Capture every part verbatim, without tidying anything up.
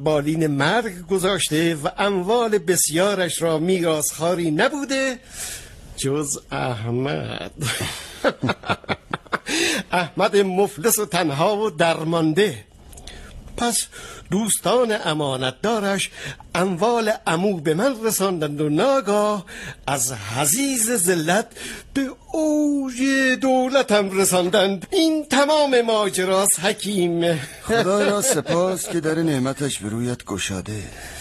بالین مرگ گذاشته و اموال بسیارش را میراثخواری نبوده جز احمد. احمد مفلس و تنها و درمانده. پس دوستان امانتدارش اموال عمو به من رساندند و ناگاه از حضیض ذلت به اوج دولتم رساندند. این تمام ماجراست حکیم. خدا را سپاس که در نعمتش به رویت گشاده.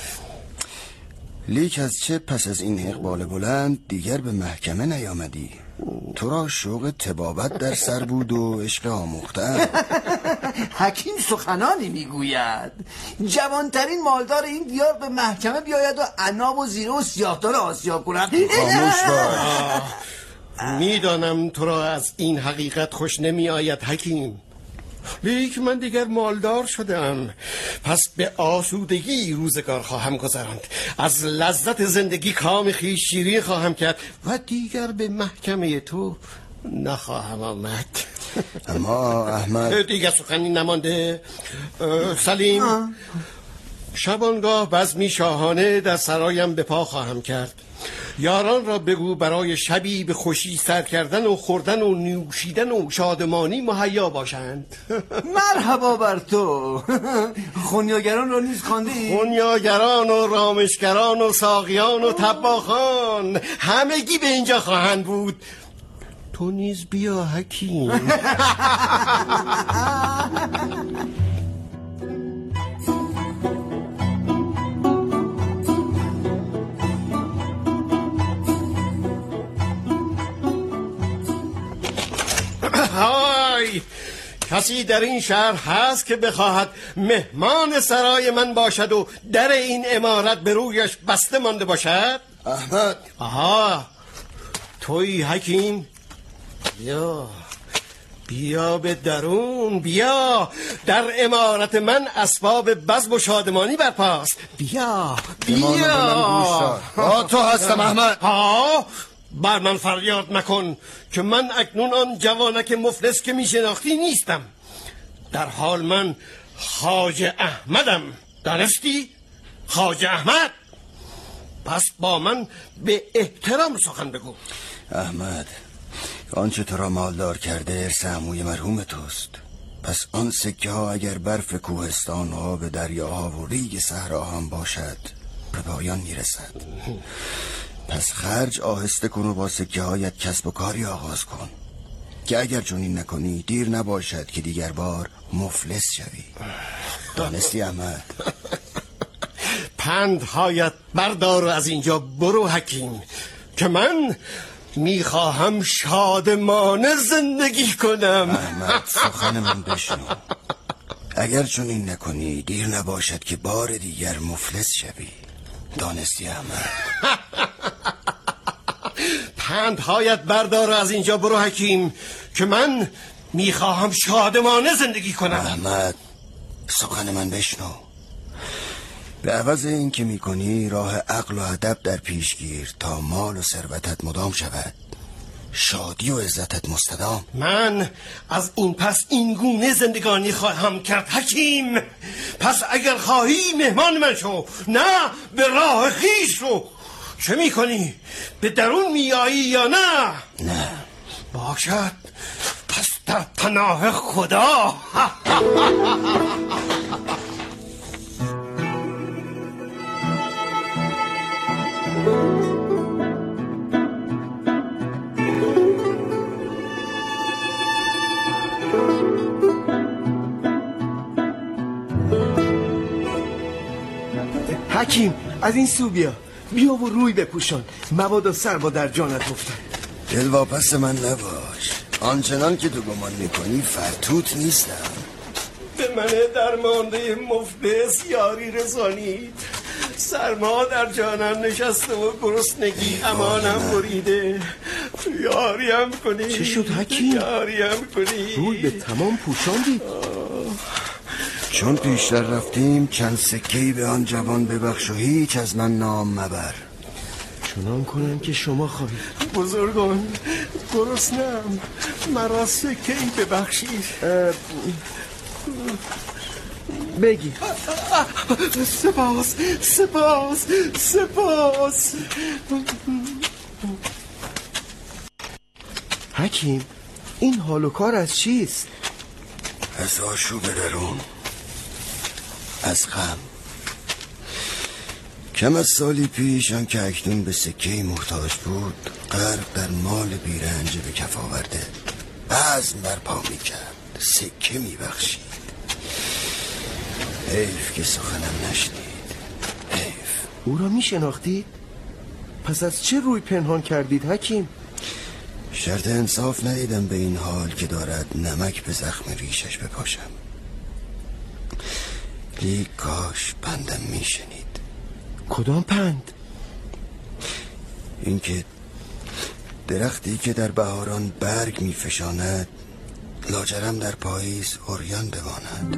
لیک از چه پس از این اقبال بلند دیگر به محکمه نیامدی؟ تو را شوق طبابت در سر بود و عشق آموختن. حکیم سخنانی میگوید جوانترین مالدار این دیار به محکمه بیاید و عناب و زیره و سیاهدار آسیا کند. خاموش باش. میدانم تو را از این حقیقت خوش نمی آید حکیم، لیک من دیگر مالدار شدم. پس به آسودگی روزگار خواهم گذراند، از لذت زندگی کام خویش شیرین خواهم کرد و دیگر به محکمه تو نخواهم آمد. اما احمد دیگر سخنی نمانده. سلیم، شبانگاه بزمی شاهانه در سرایم به پا خواهم کرد. یاران را بگو برای شبی به خوشی سر کردن و خوردن و نوشیدن و شادمانی مهیا باشند. مرحبا بر تو. خونیاگران را نیز خواندی؟ خونیاگران و رامشگران و ساقیان و طباخان همگی به اینجا خواهند بود. تو نیز بیا حکیم. های، کسی در این شهر هست که بخواهد مهمان سرای من باشد و در این عمارت به رویش بسته مانده باشد؟ احمد. آها، توی حکیم؟ بیا بیا به درون، بیا. در عمارت من اسباب بزم و شادمانی برپاست. بیا بیا. با تو هستم احمد. ها، بر من فریاد مکن که من اکنون آن جوانک مفلس که می شناختی نیستم. در حال من خواجه احمدم. دانستی؟ خواجه احمد. پس با من به احترام سخن بگو. احمد، آنچه تو را مالدار کرده ارث عموی مرحوم توست. پس آن سکه ها اگر برف کوهستان ها به دریاها و ریگ صحرا هم باشد به پایان می رسد. پس خرج آهسته کن و با سکه هایت کسب و کاری آغاز کن که اگر چنین نکنی دیر نباشد که دیگر بار مفلس شوی. دانستی احمد؟ پندهایت بردار و از اینجا برو حکیم که من میخواهم شادمانه زندگی کنم. احمد، سخن من بشنو. اگر چنین نکنی دیر نباشد که بار دیگر مفلس شوی. دانستی احمد؟ پندهایت بردار از اینجا برو حکیم که من میخواهم شادمانه زندگی کنم. احمد، سخن من بشنو. به عوض این که میکنی راه عقل و ادب در پیش گیر تا مال و ثروتت مدام شود، شادی و عزتت مستدام. من از این پس این گونه زندگانی خواهم کرد حکیم. پس اگر خواهی مهمان من شو، نه به راه خویش رو. چه میکنی؟ به درون میایی یا نه؟ نه. باشد پس در پناه خدا. حکیم، از این سو بیا. بیا و روی بپوشان، مبادا سرما در جانت افتد. دل واپس من نباش. آنچنان که تو گمان میکنی فرتوت نیستم. به من درمانده مفلس یاری رسانید. سرما در جانم نشسته و گرسنگی امانم بریده. یاریم کنی. چه شد حکیم؟ یاریم کنی. روی به تمام پوشاندی. چون پیشتر رفتیم چند سکهی به آن جوان ببخش و هیچ از من نام مبر. چنان کنم که شما خواهید. بزرگان، گرسنه‌ام، مرا سکه‌ای ببخشید. بگی. سپاس سپاس سپاس. حکیم این حال و کار از چیست؟ از آشوب درون، از غم. کم از سالی پیش آن که اکنون به سکه محتاج بود غرق در مال بیرنج به کف آورده بزم برپا می کرد، سکه می بخشید. حیف که سخنم نشنید، حیف. او را می شناختید؟ پس از چه روی پنهان کردید حکیم؟ شرط انصاف ندیدم به این حال که دارد نمک به زخم ریشش بپاشم. لیک کاش پندم می شنید. کدام پند؟ اینکه درختی که در بهاران برگ می فشاند لاجرم در پاییز عریان بماند.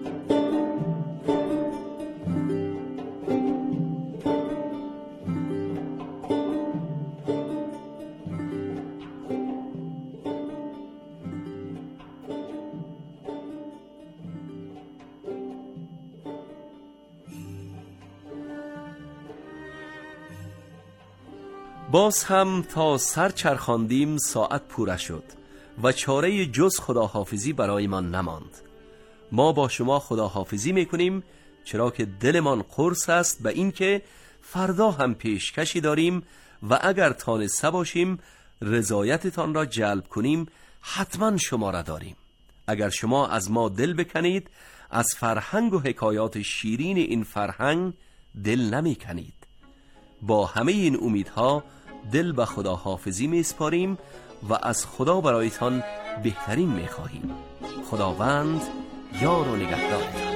باز هم تا سر چرخاندیم ساعت پوره شد و چاره جز خداحافظی برای من نماند. ما با شما خداحافظی میکنیم چرا که دلمان قرص است به این که فردا هم پیشکشی داریم و اگر تانسته باشیم رضایتتان را جلب کنیم حتما شما را داریم. اگر شما از ما دل بکنید از فرهنگ و حکایات شیرین این فرهنگ دل نمی کنید. با همه این امیدها دل به خدا حافظی می سپاریم و از خدا برایتان بهترین می خواهیم. خداوند یار و نگهدارتان.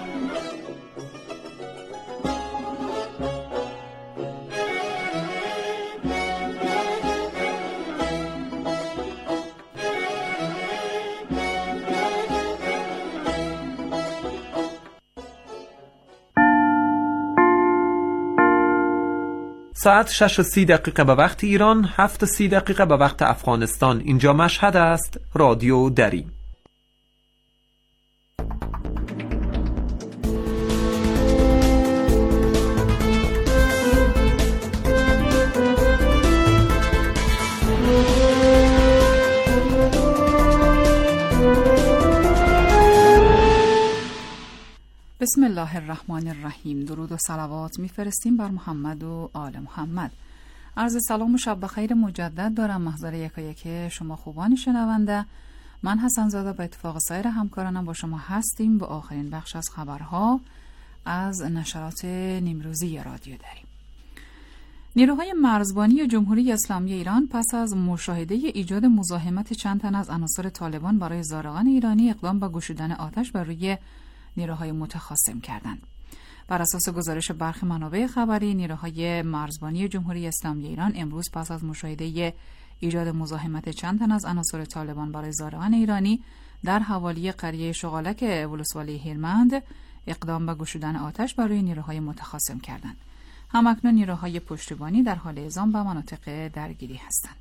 ساعت شش و سی دقیقه به وقت ایران، هفت و سی دقیقه به وقت افغانستان. اینجا مشهد است. رادیو دری. بسم الله الرحمن الرحیم. درود و صلوات میفرستیم بر محمد و آل محمد. عرض سلام و شب بخیر مجدد دارم محضر یکایک شما خوبان شنونده. من حسن زاده به اتفاق سایر همکارانم با شما هستیم با آخرین بخش از خبرها از نشرات نیمروزی رادیو دری. نیروهای مرزبانی جمهوری اسلامی ایران پس از مشاهده ایجاد مزاحمت چند تن از عناصر طالبان برای زائران ایرانی اقدام به گشودن آتش بر روی نیروهای متخاصم کردند. بر اساس گزارش برخی منابع خبری، نیروهای مرزبانی جمهوری اسلامی ایران امروز پس از مشاهده ایجاد مزاحمت چند تن از عناصر طالبان برای زائران ایرانی در حوالی قریه شغالک ولسوالی هیرمند اقدام به گشودن آتش بر روی نیروهای متخاصم کردند. همکنون نیروهای پشتیبانی در حال اعزام به مناطق درگیری هستند.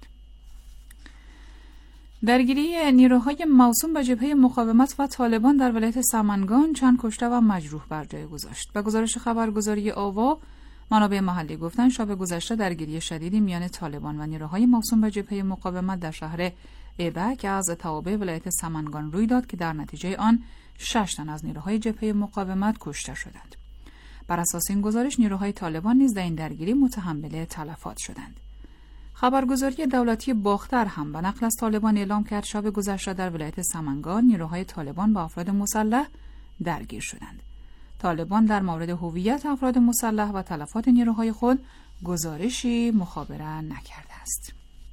درگیری نیروهای موسوم به جبهه مقاومت و طالبان در ولایت سمنگان چند کشته و مجروح بر جای گذاشت. به گزارش خبرگزاری آوا، منابع محلی گفتند شب گذشته درگیری شدیدی میان طالبان و نیروهای موسوم به جبهه مقاومت در شهر ایبک از توابع ولایت سمنگان روی داد که در نتیجه آن شش تن از نیروهای جبهه مقاومت کشته شدند. بر اساس این گزارش نیروهای طالبان نیز در این درگیری متحمل تلفات شدند. خبرگزاری دولتی باختر هم به نقل از طالبان اعلام کرد شب گذشته در ولایت سمنگان نیروهای طالبان با افراد مسلح درگیر شدند. طالبان در مورد هویت افراد مسلح و تلفات نیروهای خود گزارشی مخابره نکرده است.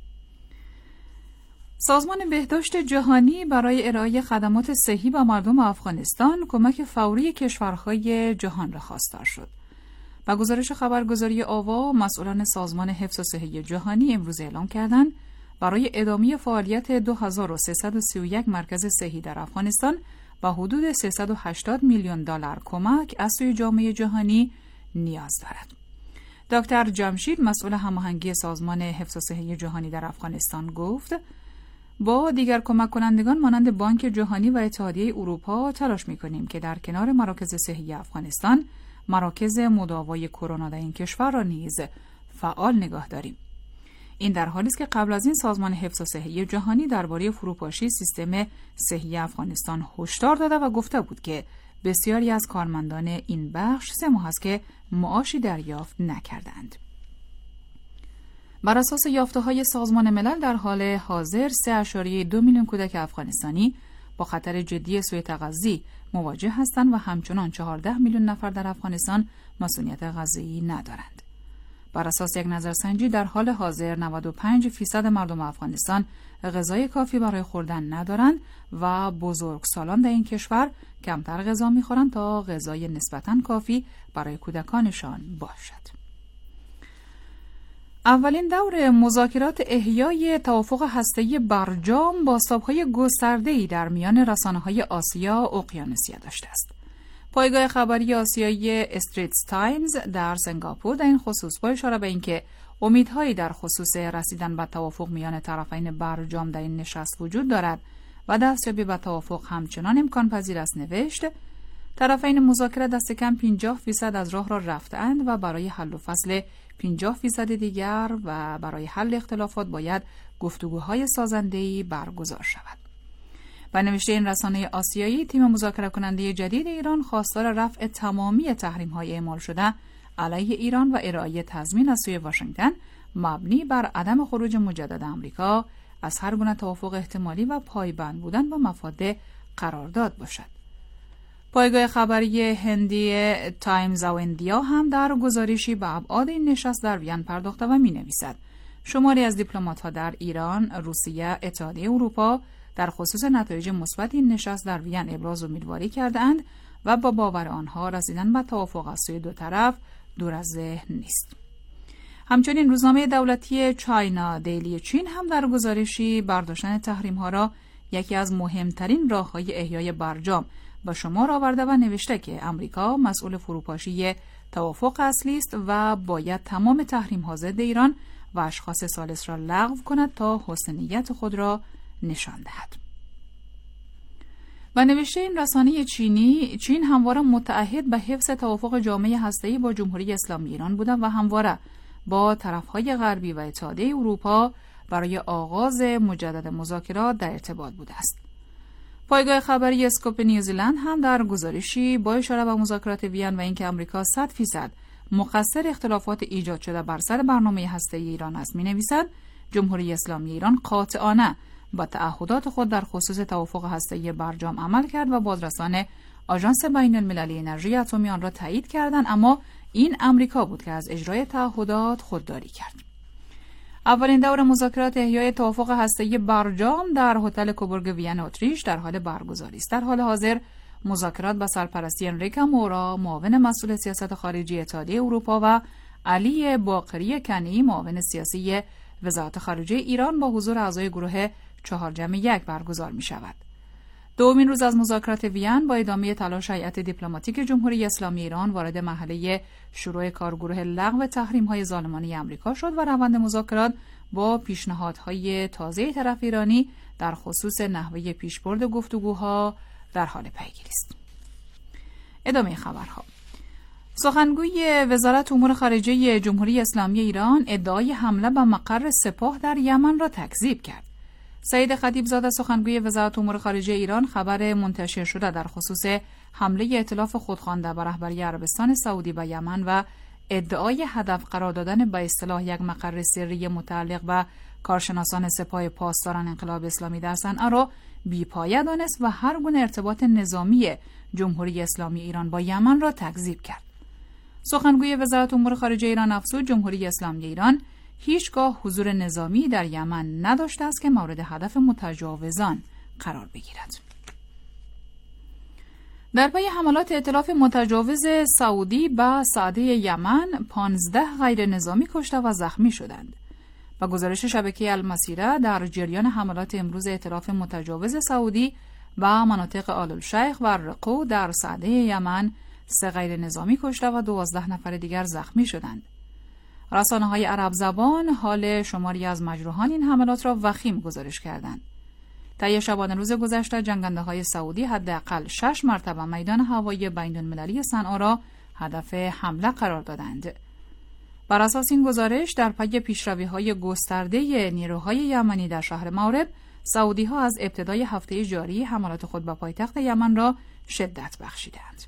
سازمان بهداشت جهانی برای ارائه خدمات صحی به مردم افغانستان کمک فوری کشورهای جهان را خواستار شد. با گزارش خبرگزاری آوا، مسئولان سازمان حفظ صحی جهانی امروز اعلام کردند برای ادامه فعالیت دو هزار و سیصد و سی و یک مرکز صحی در افغانستان با حدود سیصد و هشتاد میلیون دلار کمک از سوی جامعه جهانی نیاز دارد. دکتر جمشید مسئول هماهنگی سازمان حفظ صحی جهانی در افغانستان گفت با دیگر کمک کنندگان مانند بانک جهانی و اتحادیه اروپا تلاش می‌کنیم که در کنار مراکز صحی افغانستان مراکز مداوای کرونا در این کشور را نیز فعال نگاه داریم. این در حالی است که قبل از این سازمان حفظ صحی جهانی درباره فروپاشی سیستم صحی افغانستان هشدار داده و گفته بود که بسیاری از کارمندان این بخش سه ماه است که معاشی دریافت نکردند. بر اساس یافته‌های سازمان ملل در حال حاضر سه ممیز دو میلیون کودک افغانستانی با خطر جدی سوء تغذی مواجه هستند و همچنان چهارده میلیون نفر در افغانستان مسئولیت غذایی ندارند. بر اساس یک نظرسنجی در حال حاضر نود و پنج درصد مردم افغانستان غذای کافی برای خوردن ندارند و بزرگسالان در این کشور کمتر غذا می‌خورند تا غذای نسبتاً کافی برای کودکانشان باشد. اولین دور مذاکرات احیای توافق هسته‌ای برجام با سابقه گسترده‌ای در میان رسانه‌های آسیا اقیانوسیه داشته است. پایگاه خبری آسیایی استریتس تایمز در سنگاپور در این خصوص با اشاره به اینکه امیدهایی در خصوص رسیدن به توافق میان طرفین برجام در این نشست وجود دارد و دستیابی به توافق همچنان امکان پذیر است نوشت: طرفین مذاکره دست کم پنجاه درصد از راه را رفتند و برای حل و فصل پنجاه درصد دیگر و برای حل اختلافات باید گفتگوهای سازنده‌ای برگزار شود. با نوشته این رسانه آسیایی، تیم مذاکره کننده جدید ایران خواستار رفع تمامی تحریم‌های اعمال شده علیه ایران و ارائه تضمین از سوی واشنگتن مبنی بر عدم خروج مجدد آمریکا از هر گونه توافق احتمالی و پایبند بودن با مفاد قرارداد باشد. پایگاه خبری هندی تایمز آف ایندیا هم در گزارشی به ابعاد این نشست در وین پرداخته و می‌نویسد: شماری از دیپلمات‌ها در ایران، روسیه، اتحادیه اروپا در خصوص نتایج مثبت این نشست در وین ابراز امیدواری کردند و با باور آنها رسیدن به توافق از سوی دو طرف دور از ذهن نیست. همچنین روزنامه دولتی چاینا دیلی چین هم در گزارشی برداشتن تحریم‌ها را یکی از مهمترین راه‌های احیای برجام به شمار آورده و نوشته که امریکا مسئول فروپاشی توافق اصلی است و باید تمام تحریم‌ها ضد ایران و اشخاص ثالث را لغو کند تا حسن نیت خود را نشان دهد. و نوشته این رسانه چینی، چین همواره متعهد به حفظ توافق جامعه هسته‌ای با جمهوری اسلامی ایران بوده و همواره با طرف‌های غربی و اتحادیه اروپا برای آغاز مجدد مذاکرات در ارتباط بوده است. پایگاه خبری اسکوپ نیوزیلند هم در گزارشی با اشاره به مذاکرات وین و اینکه آمریکا صد درصد مقصر اختلافات ایجاد شده بر سر برنامه هسته‌ای ایران است می‌نویسد: جمهوری اسلامی ایران قاطعانه با تعهدات خود در خصوص توافق هسته‌ای برجام عمل کرد و بازرسان آژانس بین‌المللی انرژی اتمی آن را تایید کردند، اما این امریکا بود که از اجرای تعهدات خودداری کرد. اولین دور مذاکرات احیای توافق هسته‌ای برجام در هتل کوبورگ وین اتریش در حال برگزاری است. در حال حاضر مذاکرات با سرپرستی انریکا مورا، معاون مسئول سیاست خارجی اتحادیه اروپا، و علی باقری کنی، معاون سیاسی وزارت خارجه ایران، با حضور اعضای گروه چهار جمع یک برگزار می شود. دومین روز از مذاکرات وین با ادامه تلاش هیئت دیپلماتیک جمهوری اسلامی ایران وارد مرحله شروع کارگروه لغو تحریم‌های ظالمانه آمریکا شد و روند مذاکرات با پیشنهادهای تازه طرف ایرانی در خصوص نحوه پیشبرد گفتگوها در حال پیگیری است. ادامه خبرها. سخنگوی وزارت امور خارجه جمهوری اسلامی ایران ادعای حمله به مقر سپاه در یمن را تکذیب کرد. سعید خطیبزاده سخنگوی وزارت امور خارجه ایران خبر منتشر شده در خصوص حمله ائتلاف خودخوانده به رهبری عربستان سعودی به یمن و ادعای هدف قرار دادن به اصطلاح یک مقر سری متعلق به کارشناسان سپاه پاسداران انقلاب اسلامی در صنعا را بی‌پایه دانست و هر گونه ارتباط نظامی جمهوری اسلامی ایران با یمن را تکذیب کرد. سخنگوی وزارت امور خارجه ایران افزود جمهوری اسلامی ایران هیچگاه حضور نظامی در یمن نداشته است که مورد هدف متجاوزان قرار بگیرد. در پی حملات ائتلاف متجاوز سعودی به سعده یمن، پانزده غیر نظامی کشته و زخمی شدند. با گزارش شبکه المسیره، در جریان حملات امروز ائتلاف متجاوز سعودی به مناطق آل الشیخ و رقو در سعده یمن، سه غیر نظامی کشته و دوازده نفر دیگر زخمی شدند. رسانه‌های عرب زبان حال شماری از مجروحان این حملات را وخیم گزارش کردند. طی شبانه روز گذشته جنگنده‌های سعودی حداقل شش مرتبه میدان هوایی بین‌المللی صنعا را هدف حمله قرار دادند. بر اساس این گزارش در پی پیشروی‌های گسترده نیروهای یمنی در شهر مأرب، سعودی‌ها از ابتدای هفته جاری حملات خود به پایتخت یمن را شدت بخشیدند.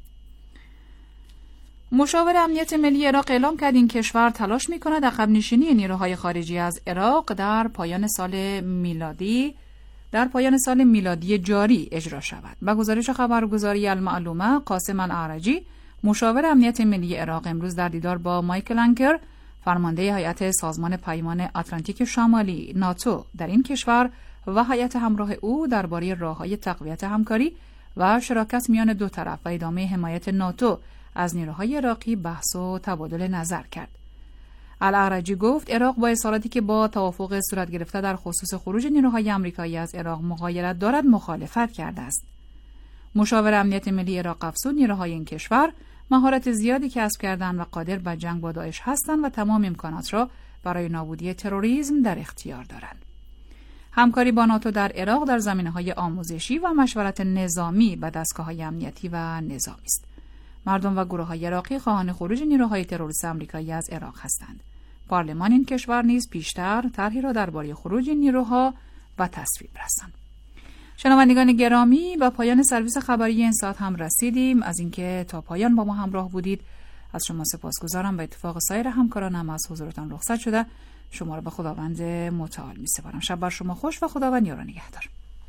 مشاور امنیت ملی عراق اعلام کرد این کشور تلاش می‌کند عقب نشینی نیروهای خارجی از عراق در پایان سال میلادی در پایان سال میلادی جاری اجرا شود. با گزارش خبرگزاری المعلومه، قاسم الاعرجی، مشاور امنیت ملی عراق، امروز در دیدار با مایکل انکر، فرمانده هیئت سازمان پیمان اتلانتیک شمالی ناتو در این کشور و هیئت همراه او درباره راه‌های تقویت همکاری و شراکت میان دو طرف و ادامه حمایت ناتو از نیروهای عراقی بحث و تبادل نظر کرد. الاعرجی گفت عراق با اصالاتی که با توافق صورت گرفته در خصوص خروج نیروهای آمریکایی از عراق مغایرت دارد مخالفت کرده است. مشاور امنیت ملی عراق افزود نیروهای این کشور مهارت زیادی کسب کردند و قادر به جنگ با داعش هستند و تمام امکانات را برای نابودی تروریسم در اختیار دارند. همکاری با ناتو در عراق در زمینه‌های آموزشی و مشورت نظامی به دستگاه‌های امنیتی و نظامی است. مردم و گروه‌های عراقی خواهان خروج نیروهای تروریست آمریکایی از عراق هستند. پارلمان این کشور نیز پیشتر طرحی را درباره خروج این نیروها به تصویب رساند. شنوندگان گرامی، به پایان سرویس خبری این ساعت هم رسیدیم. از اینکه تا پایان با ما همراه بودید از شما سپاسگزارم. به اتفاق سایر همکارانم از حضورتان رخصت شده شما را به خداوند متعال می‌سپارم. شب بر شما خوش و خداوند یار و نگهدار.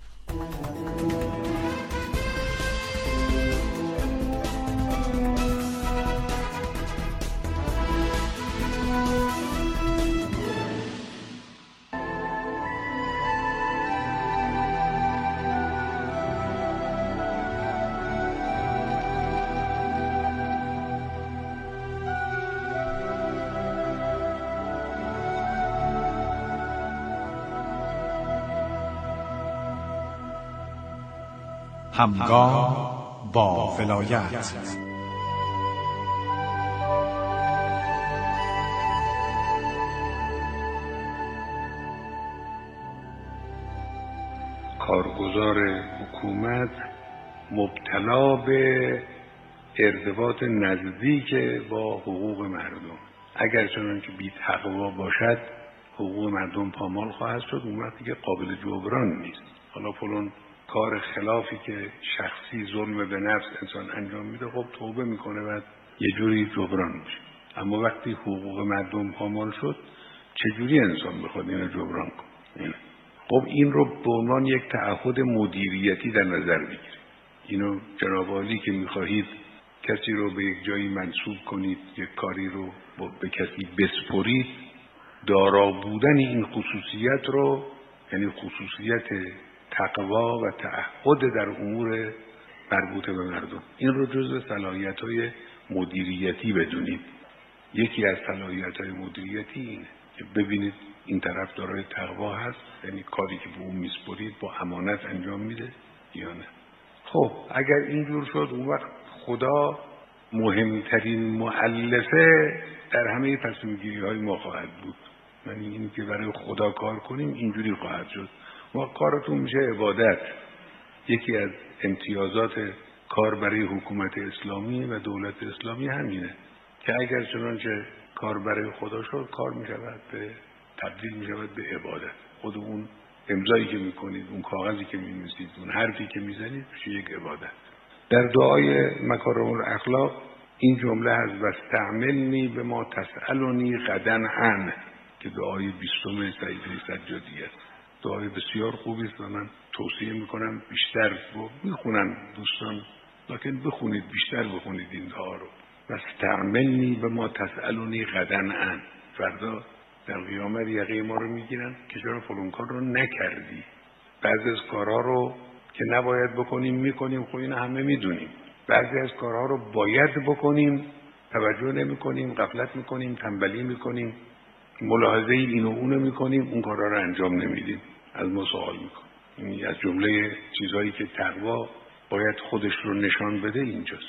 همگام با ولایت. کارگزار حکومت مبتلا به ارتباط نزدیک با حقوق مردم، اگر چنانکه بی تقوا باشد حقوق مردم پامال خواهد شد، اون وقتی که قابل جبران نیست. حالا فلان کار خلافی که شخصی ظلم به نفس انسان انجام میده، خب توبه میکنه و یه جوری جبران میشه. اما وقتی حقوق مردم پامال شد، چجوری انسان بخواد اینو جبران کنه؟ خب این رو به عنوان یک تعهد مدیریتی در نظر بگیرید. اینو جناب عالی که میخواهید کسی رو به یک جایی منصوب کنید، یک کاری رو به کسی بسپرید، دارا بودن این خصوصیت رو، یعنی خصوصیت تقوا و تعهد در امور مربوط به مردم، این رو جزء صلاحیت‌های مدیریتی بدونید. یکی از صلاحیت‌های مدیریتی اینه که ببینید این طرف دارای تقوا هست، یعنی کاری که به اون میسپرید با امانت انجام میده یا نه. خب اگر اینجور شد، اون وقت خدا مهمترین مؤلفه در همه تصمیم‌گیری‌های ما خواهد بود. یعنی اینی که برای خدا کار کنیم اینجوری خواهد شد. ما کارتون میشه عبادت. یکی از امتیازات کار برای حکومت اسلامی و دولت اسلامی همینه که اگر چنانچه کار برای خدا شد، کار میشود به تبدیل میشود به عبادت. خود اون امضایی که میکنید، اون کاغذی که مینویسید، اون حرفی که میزنید میشه یک عبادت. در دعای مکارم الاخلاق این جمله هست: واستعملنی به ما تسألنی غدا عنه، که دعای بیستم سعیده سجادی است. دعای بسیار خوبی است و من توصیه میکنم بیشتر میخونن دوستان، لکن بخونید، بیشتر بخونید این دعا رو. واستعملنی به ما تسألنی غدا عنه. فردا در قیامت یقه ما رو میگیرن که چرا فلان کار رو نکردی. بعضی از کارها رو که نباید بکنیم میکنیم، خب این همه میدونیم. بعضی از کارها رو باید بکنیم، توجه نمیکنیم، غفلت میکنیم، تنبلی میکنیم، ملاحظه اینو اونو میکنیم، اون کارها رو انجام نمیدیم، از ما سوال میکنیم. این از جمله چیزهایی که تقوا باید خودش رو نشان بده اینجاست.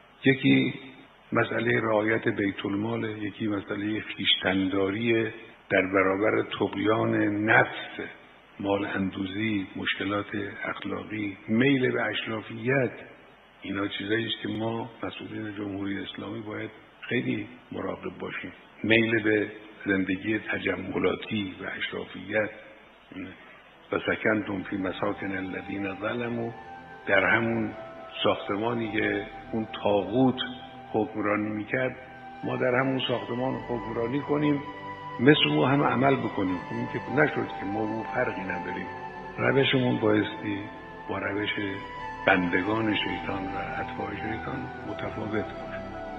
یکی مسئله رعایت بیت المال، یکی مسئله خویشتنداری در برابر طغیان نفس. مال اندوزی، مشکلات اخلاقی، میل به اشرافیت، اینا چیزایی است که ما مسئولین جمهوری اسلامی باید خیلی مراقب باشیم. میل به زندگی تجملاتی و اشرافیت و سکنتم فی مساکن الذین ظلموا، در همون ساختمانی که اون طاغوت حکمرانی میکرد ما در همون ساختمان حکمرانی کنیم، مثل او هم عمل بکنیم. این که نشد که ما رو فرقی نداریم. روشمون بایستی با روش بندگان شیطان و اتباع شیطان متفاوت باشه.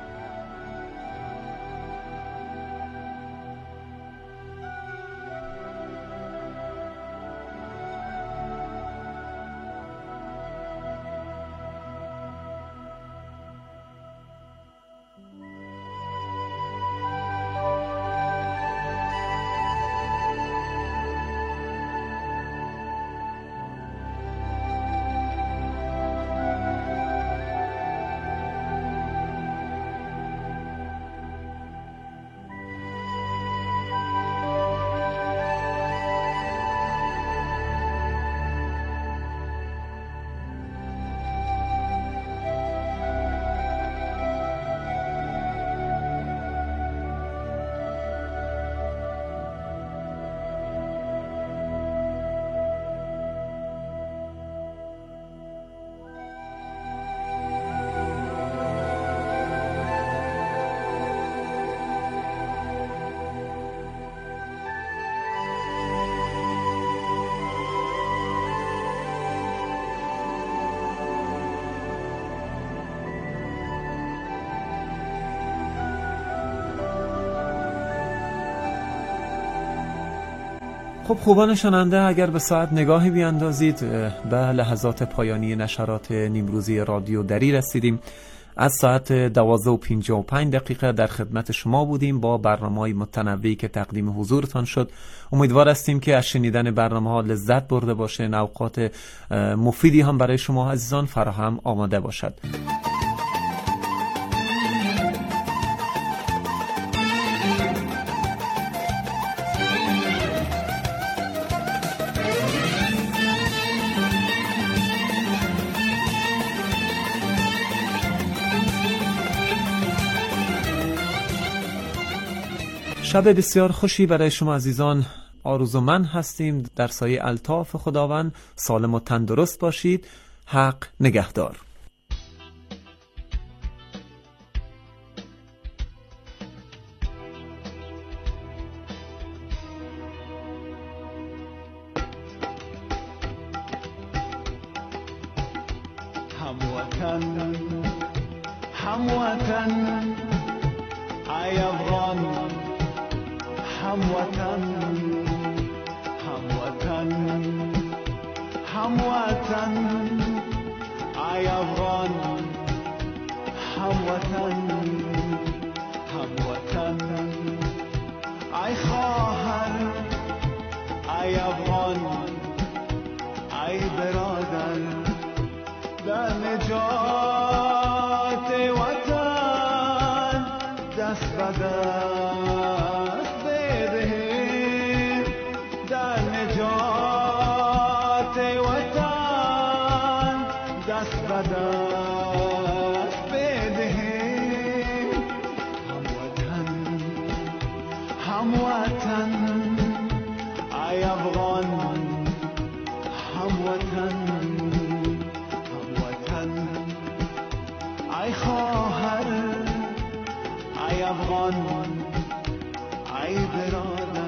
خب خوبان شنونده، اگر به ساعت نگاهی بیاندازید به لحظات پایانی نشرات نیمروزی رادیو دری رسیدیم. از ساعت دوازده و پنجاه و پنج دقیقه در خدمت شما بودیم با برنامه‌های متنوعی که تقدیم حضورتان شد. امیدوار هستیم که از شنیدن برنامه‌ها لذت برده باشین، اوقات مفیدی هم برای شما عزیزان فراهم آماده باشد. شب بسیار خوشی برای شما عزیزان آرزومند هستیم. در سایه الطاف خداوند سالم و تندرست باشید. حق نگهدار. هموطن هموطن ای افغان، هموطن هموطن هموطن ای افغان، هموطن هموطن ای خواهر، ای افغان، ای برادر، در نجات وطن دست به دست بدهیم، در نجات وطن دست به دست بدهیم. هموطن هموطن ای افغان، هموطن ای خواهر، ای افغان، ای برادر.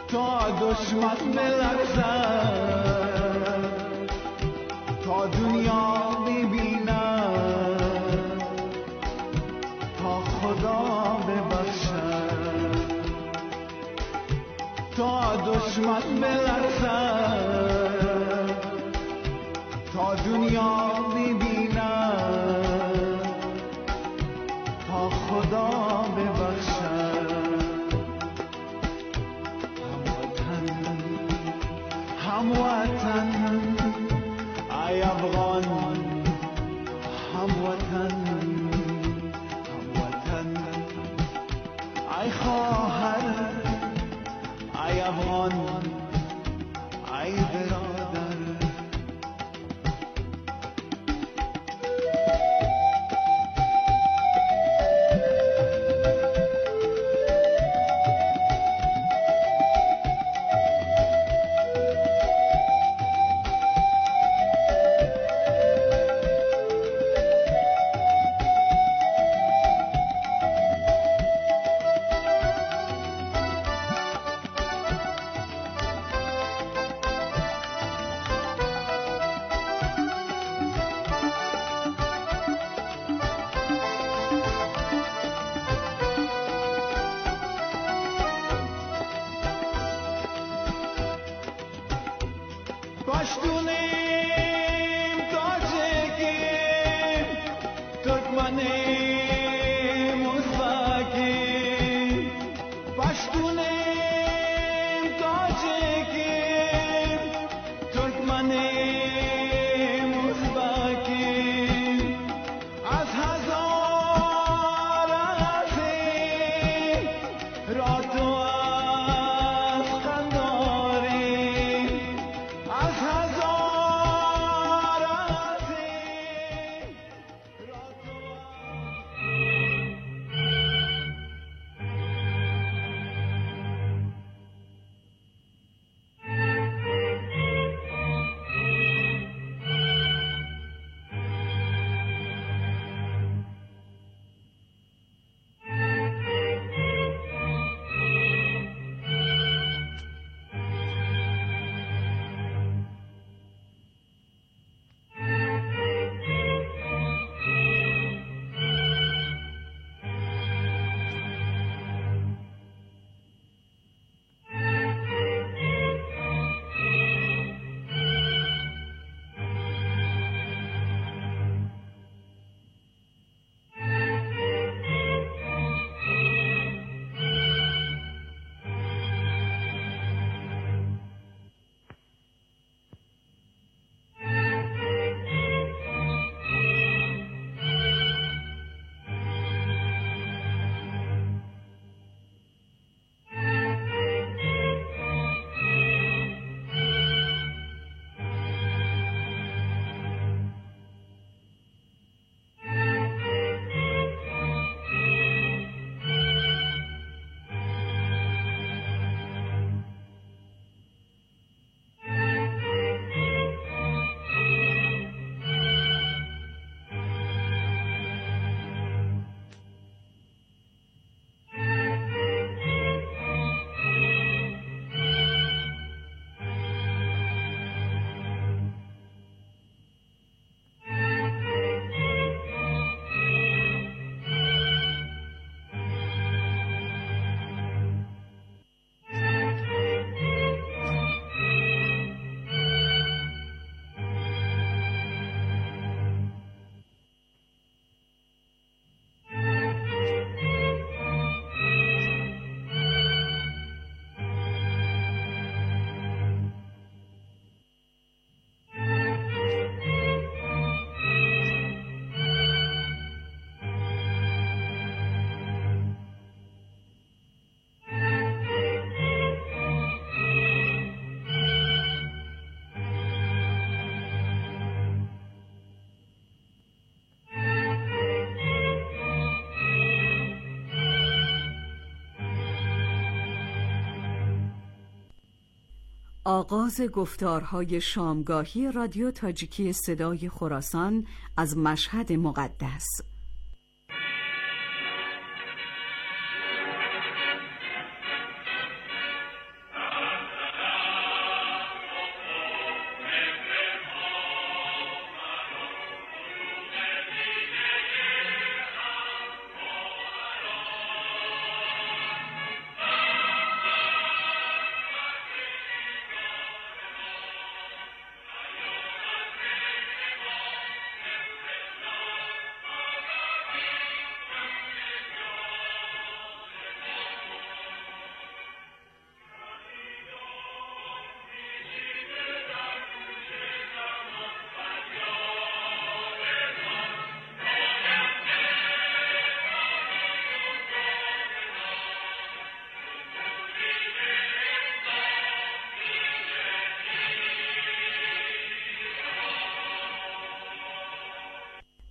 تا دشمن بلرزد، تا دنیا ببیند، تا خدا ببخشد، تا دشمن بلرزد، تا دنیا ببیند، تا خدا ببخشد. هموطن ای افغان، هموطن، هموطن ای خواهر، ای افغان، ای برادر. پشتونیم، تاجیکیم، ترکمنیم، ازبکیم. پشتونیم، تاجیکیم، ترکمنیم، ازبکیم. از هزار هستیم را تو از خنداریم، از هزار هستیم را تو. آغاز گفتارهای شامگاهی رادیو تاجیکی صدای خراسان از مشهد مقدس.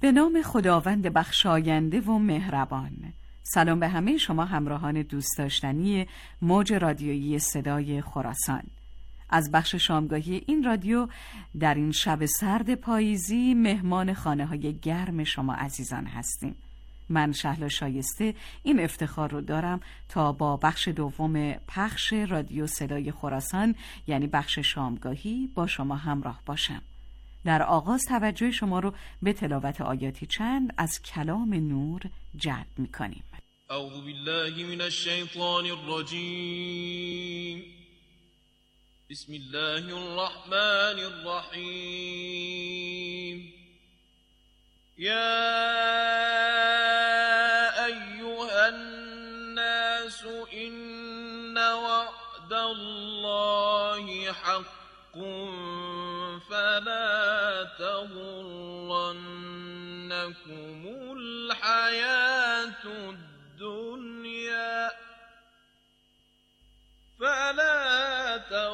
به نام خداوند بخشاینده و مهربان. سلام به همه شما همراهان دوست داشتنی موج رادیویی صدای خراسان. از بخش شامگاهی این رادیو در این شب سرد پاییزی مهمان خانه های گرم شما عزیزان هستیم. من شهلا شایسته این افتخار رو دارم تا با بخش دوم پخش رادیو صدای خراسان یعنی بخش شامگاهی با شما همراه باشم. در آغاز توجه شما رو به تلاوت آیاتی چند از کلام نور جلب می‌کنیم. اعوذ بالله من الشیطان الرجیم. بسم الله الرحمن الرحیم. یا ایها الناس ان وعد الله حق فلا تغرنكم الحياة الدنيا فلا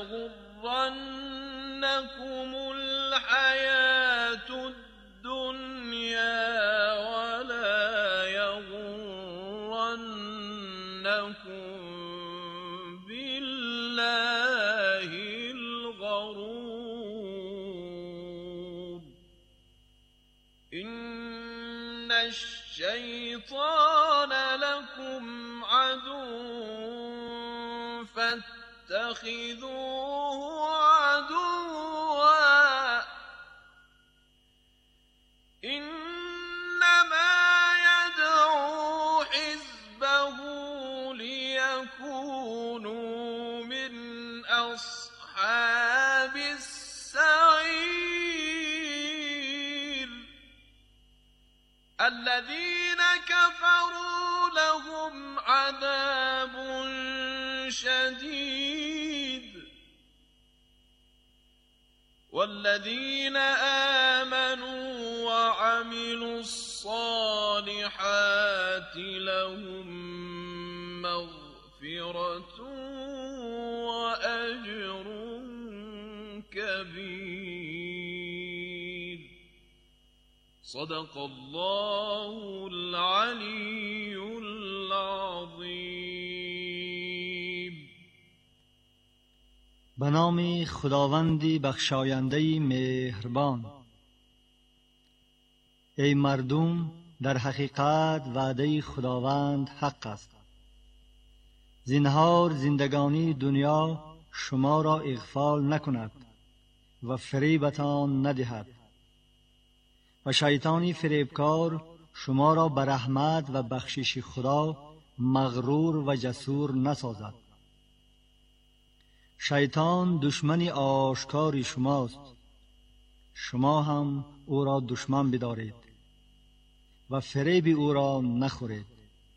تغرنكم الحياة الدنيا ولا يغرنكم بالله الغرور. إن الشيطان لكم عدو فاتخذوه عدوا إنما يدعو حزبه ليكونوا من أصحاب السعير. الذين كفروا لهم عذاب شديد والذين آمنوا وعملوا الصالحات لهم مغفرة وأجر كبير. صدق الله العلي العظيم. به نام خداوندی بخشاینده مهربان. ای مردم، در حقیقت وعده خداوند حق است. زنهار زندگانی دنیا شما را اغفال نکند و فریبتان ندهد و شیطانی فریبکار شما را به رحمت و بخشش خدا مغرور و جسور نسازد. شیطان دشمن آشکار شماست، شما هم او را دشمن بدارید و فریب او را نخورید.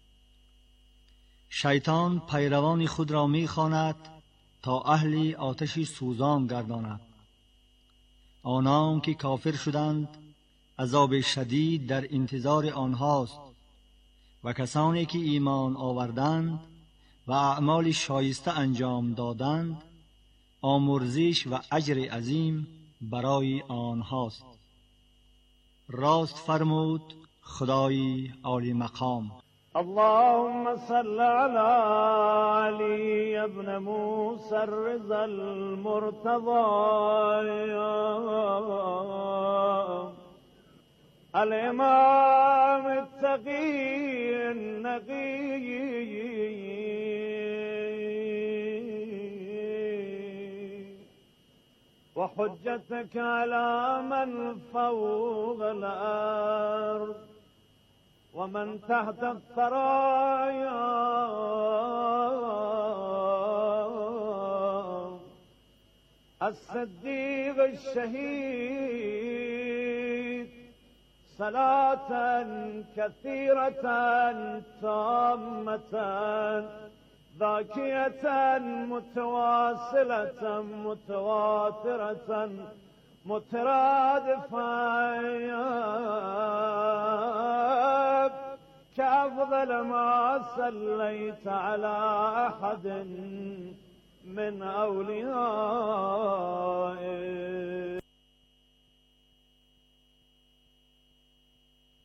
شیطان پیروان خود را می‌خواند تا اهل آتش سوزان گرداند. آنان که کافر شدند عذاب شدید در انتظار آنهاست و کسانی که ایمان آوردند و اعمال شایسته انجام دادند آمرزش و اجر عظیم برای آنهاست. راست فرمود خدای عالی مقام. اللهم صل على علي ابن موسى الرضا المرتضى الإمام التقي النقي وحجتك على من فوق الأرض ومن تحت الثرايا الصديق الشهيد صلاة كثيرة تامة ذاكية متواصلة متواترة مترادفة كأفضل ما صليت على أحد من أوليائك.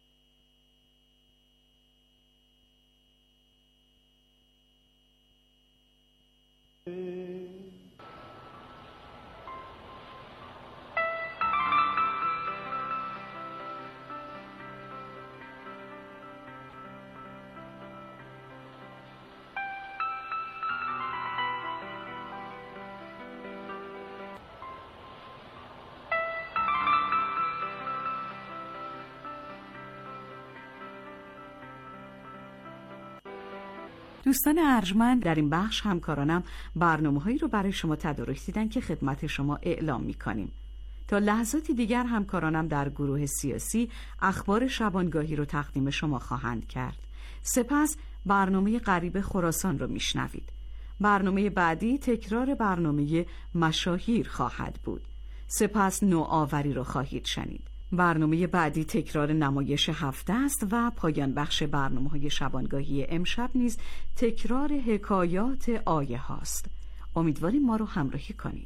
دوستان ارجمند، در این بخش همکارانم برنامه‌هایی رو برای شما تدارک دیدن که خدمت شما اعلام می‌کنیم. تا لحظاتی دیگر همکارانم در گروه سیاسی اخبار شبانگاهی رو تقدیم شما خواهند کرد. سپس برنامه غریب خراسان رو میشنوید. برنامه بعدی تکرار برنامه مشاهیر خواهد بود. سپس نوآوری رو خواهید شنید. برنامه بعدی تکرار نمایش هفته است و پایان بخش برنامه‌های شبانگاهی امشب نیز تکرار حکایات آیه هاست. امیدواریم ما رو همراهی کنید.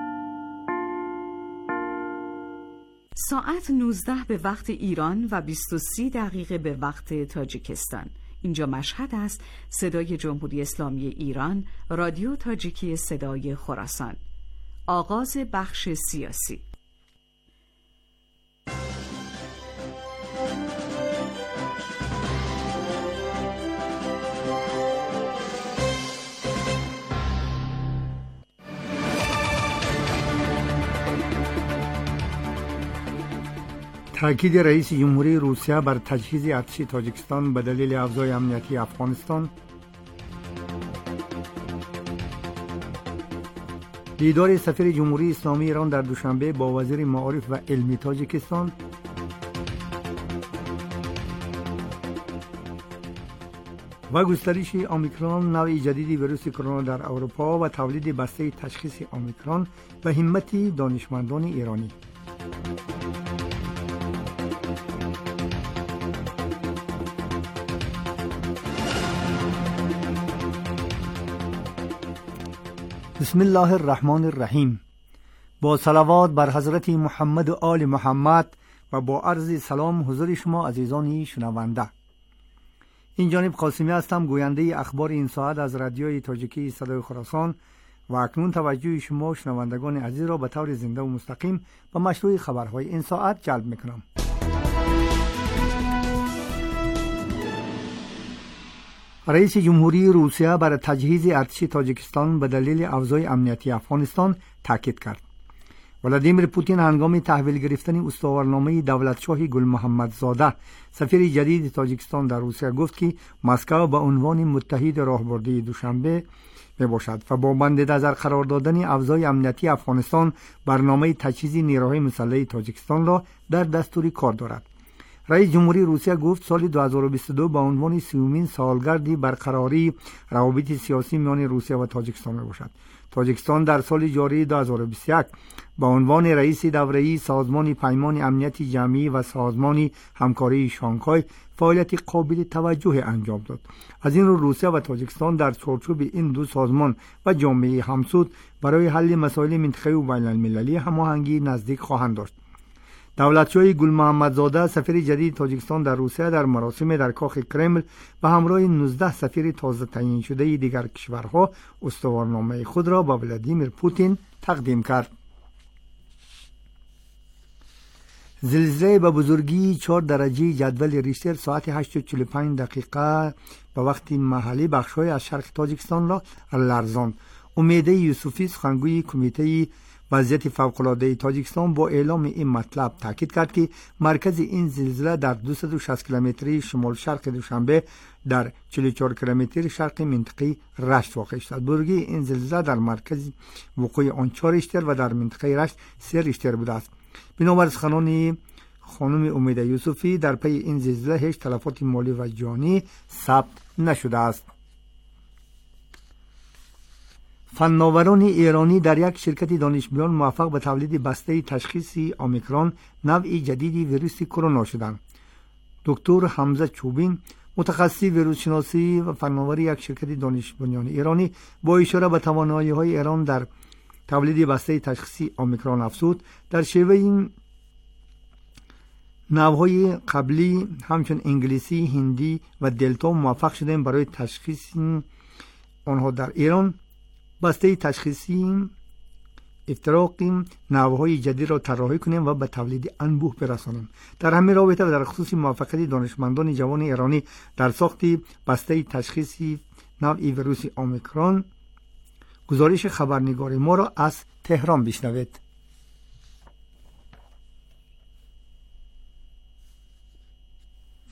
ساعت نوزده به وقت ایران و بیست و سه دقیقه به وقت تاجیکستان. اینجا مشهد است. صدای جمهوری اسلامی ایران، رادیو تاجیکی صدای خراسان. آغاز بخش سیاسی. تاکید رئیس جمهوری روسیه بر تجهیز ارتش تاجیکستان به دلیل افزای امنیتی افغانستان. دیدار سفیر جمهوری اسلامی ایران در دوشنبه با وزیر معارف و علمی تاجیکستان. و گسترش اومیکرون، نوع جدید ویروس کرونا در اروپا و تولید بسته تشخیص اومیکرون و همت دانشمندان ایرانی. بسم الله الرحمن الرحیم. با صلوات بر حضرت محمد و آل محمد و با عرض سلام حضور شما عزیزان شنونده. این جانب قاسمی هستم، گوینده اخبار این ساعت از رادیوی تاجیکی صدای خراسان و اکنون توجه شما شنوندگان عزیز را به طور زنده و مستقیم به مشروع خبرهای این ساعت جلب میکنم. رئیس جمهوری روسیه بر تجهیز ارتش تاجیکستان به دلیل افزای امنیتی افغانستان تاکید کرد. ولادیمیر پوتین هنگام تحویل گرفتن استوارنامه دولتشاه گل محمد زاده سفیر جدید تاجیکستان در روسیه گفت که مسکو به عنوان متحد راهبردی دوشنبه می باشد و با بند نظر قرار دادن افزای امنیتی افغانستان برنامه تجهیز نیروهای مسلح تاجیکستان را در دستور کار دارد. رئیس جمهوری روسیه گفت سال دو هزار و بیست و دو به عنوان سیومین سالگرد برقراری روابط سیاسی میان روسیه و تاجیکستان می باشد. تاجیکستان در سال جاری دو هزار و بیست و یک به عنوان رئیس دوره‌ای سازمان پیمان امنیت جمعی و سازمان همکاری شانگهای فعالیت قابل توجه انجام داد. از این رو روسیه و تاجیکستان در چارچوب این دو سازمان و جامعه همسود برای حل مسائل منطقه‌ای و بین المللی هماهنگی نزدیک خواهند داشت. دولتشاه گل محمد زاده سفیر جدید تاجیکستان در روسیه در مراسم در کاخ کرمل به همراه نوزده سفیر تازه تعیین شده دیگر کشورها استوارنامه خود را به ولادیمیر پوتین تقدیم کرد. زلزله به بزرگی چهار درجه جدول ریشتر ساعت هشت و چهل و پنج دقیقه به وقت محلی بخش‌های از شرق تاجیکستان را لرزاند. امیده یوسفی سخنگوی کمیته وضعیت فوق‌العاده تاجیکستان با اعلام این مطلب تاکید کرد که مرکز این زلزله در دویست و شصت کیلومتری شمال شرق دوشنبه در چهل و چهار کیلومتر شرق منطقه رشت واقع شد. بزرگی این زلزله در مرکز وقوع آن چهار ریشتر و در منطقه رشت سه ریشتر بوده است. بنابر سخنان خانم امیده یوسفی در پی این زلزله هیچ تلفات مالی و جانی ثبت نشده است. فناوران ایرانی در یک شرکت دانشجویان موفق به تولید بسته تشخیصی اومیکرون نوع جدیدی ویروس کرونا شدند. دکتر حمزه چوبین متخصص ویروس شناسی و فناوری یک شرکت دانش بنیان ایرانی با اشاره به توانایی‌های ایران در تولید بسته تشخیصی اومیکرون افزود در شیوه این نوع‌های قبلی همچون انگلیسی، هندی و دلتا موفق شدند برای تشخیص آنها در ایران بسته تشخیصی افتراقی نوع‌های جدید را طراحی کنیم و به تولید انبوه برسانیم. در همین رابطه و در خصوص موفقیت دانشمندان جوان ایرانی در ساخت بسته تشخیصی نوع ویروس اومیکرون، گزارش خبرنگار ما را از تهران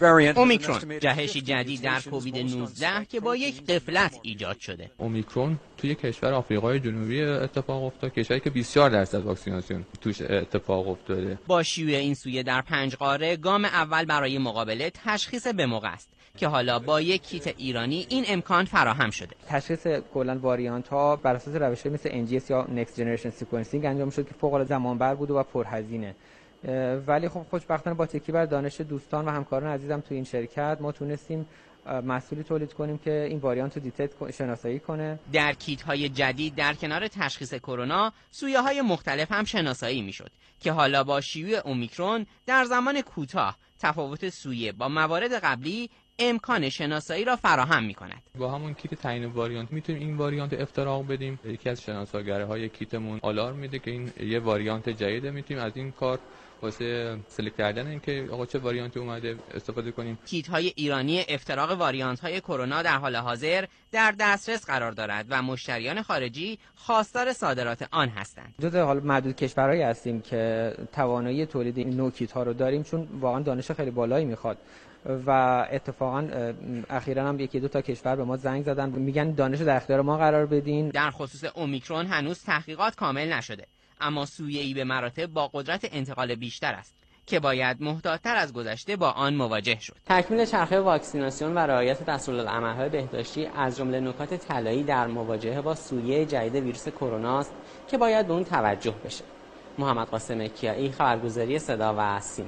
اومیکرون جهشی جدید در کووید نوزده که با یک غفلت ایجاد شده. اومیکرون توی کشور آفریقای جنوبی اتفاق افتاد، کشوری که بیست و چهار درصد واکسیناسیون توش اتفاق افتاده. با شیوع این سویه در پنج قاره گام اول برای مقابله تشخیص به موقع است که حالا با یک کیت ایرانی این امکان فراهم شده. تشخیص کلا واریانت ها بر اساس روش‌های مثل ان جی اس یا نکست جنریشن سیکونسینگ انجام شد که فوق العاده زمانبر بود و پرهزینه. ولی خب خوشبختانه با تکیه بر دانش دوستان و همکاران عزیزم تو این شرکت ما تونستیم محصولی تولید کنیم که این واریانت رو دیتکت شناسایی کنه. در کیت های جدید در کنار تشخیص کرونا سویه های مختلف هم شناسایی میشد که حالا با شیوع اومیکرون در زمان کوتاه تفاوت سویه با موارد قبلی امکان شناسایی را فراهم می کند. با همون کیت تعیین واریانت میتونیم این واریانت افتراق بدیم. یکی از شناساگرهای کیتمون آلارم میده که این یه واریانت جدیده، میتونیم از این کار واسه سلکت کردن اینکه آقا چه واریانتی اومده استفاده کنیم. کیت های ایرانی افتراق واریانت های کرونا در حال حاضر در دسترس قرار دارد و مشتریان خارجی خواستار صادرات آن هستند. جزء حال معدود کشورهایی هستیم که توانایی تولید این نوع کیت ها رو داریم، چون واقعا دانش خیلی بالایی میخواد و اتفاقا اخیراً هم یکی دو تا کشور به ما زنگ زدن میگن دانش در اختیار ما قرار بدین. در خصوص اومیکرون هنوز تحقیقات کامل نشده، اما سویه‌ای به مراتب با قدرت انتقال بیشتر است که باید محتاط‌تر از گذشته با آن مواجه شد. تکمیل چرخه واکسیناسیون و رعایت دستورالعمل‌های بهداشتی از جمله نکات طلایی در مواجهه با سویه جدید ویروس کرونا است که باید به اون توجه بشه. محمد قاسم کیایی، خبرگزاری صدا و سیما.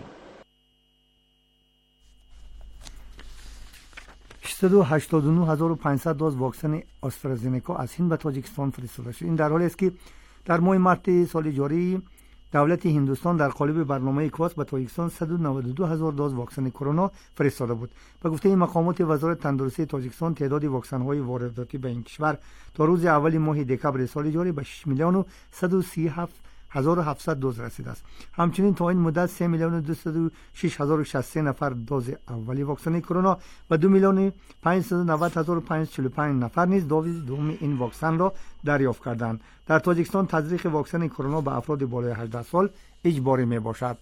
سیصد و هشتاد و نه هزار و پانصد دوز واکسن آسترازنکا از هند به تاجیکستان فرستاده شد. این در حالی است که در ماه مارس سال جاری دولت هندوستان در قالب برنامه کواس به تاجیکستان صد و نود و دو هزار دوز واکسن کرونا فرستاده بود. به گفته مقامات وزارت تندرستی تاجیکستان تعداد واکسن های وارداتی به این کشور تا روز اول ماه دکامبر سال جاری به شش میلیون و صد و سی و هفت هزار و هفتصد دوز رسیده است. همچنین تا این مدت سه میلیون و دویست و شش هزار و شصت و سه نفر دوز اولی واکسن کرونا و دو میلیون و پانصد و نود هزار و پانصد و چهل و پنج نفر نیز دوز دوم این واکسن را دریافت کردند. در تاجیکستان تزریق واکسن کرونا به افراد بالای هجده سال اجباری می باشد.